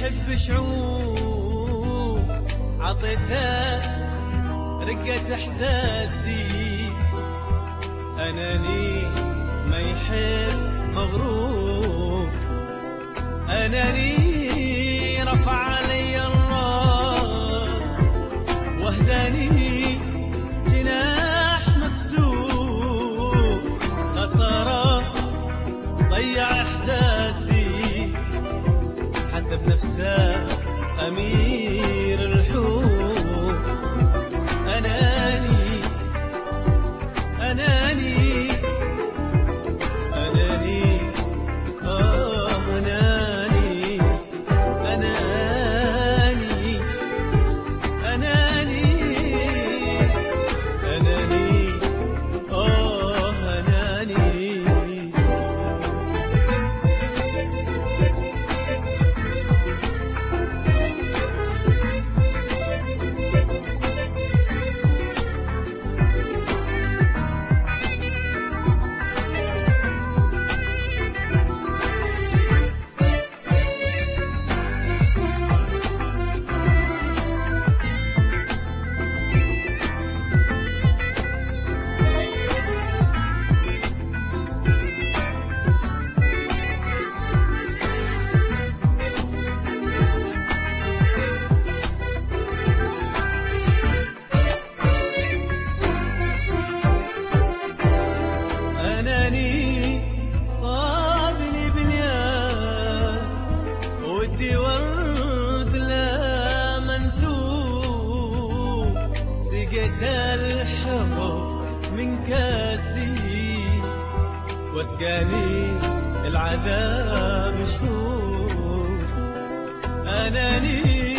يحب شعور عطيته رقة احساسي، اناني ما يحب مغرور، اناني رفع علي الراس واهداني جناح مكسور، خسارة ضيع احساسي، حسب نفسه امير الحور، اناني اناني اناني اناني اناني اناني اناني اناني. صابني بالياس ودي ورد لا منثور، سقيت الحب من كاسي واسقاني العذاب شهور، اناني